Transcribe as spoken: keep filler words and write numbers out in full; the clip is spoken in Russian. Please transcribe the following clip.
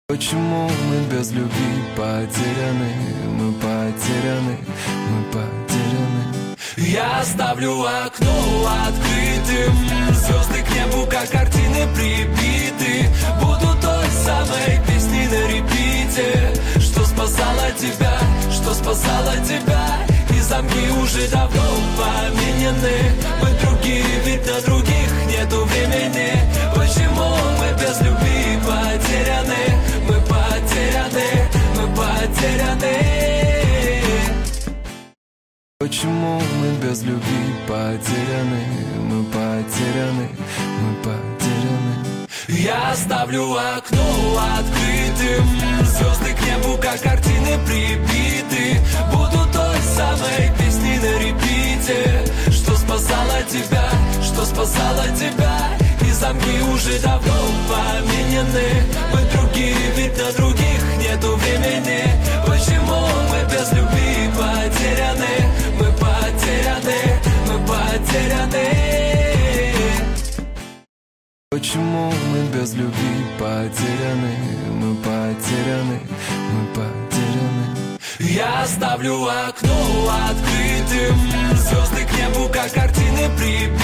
Почему мы без любви потеряны? Мы потеряны, мы потеряны. Я оставлю окно открытым, звезды к небу, как картины прибиты. Буду той самой песней на репите, что спасала тебя, что спасала тебя. И замки уже давно поменены. Мы другие, ведь на других нету времени. Почему мы без любви потеряны? Мы потеряны, мы потеряны. Почему мы без любви потеряны? Мы потеряны, мы потеряны. Я оставлю окно открытым, звезды к небу, как картины прибиты. Буду той самой песней на репите, что спасала тебя, что спасала тебя. И замки уже давно поменены. Мы другие, ведь на других нету времени. Почему мы без любви потеряны? Мы потеряны, мы потеряны. Почему мы без любви потеряны? Мы потеряны, мы потеряны. Я оставлю окно открытым, звезды к небу, как картины прибиты.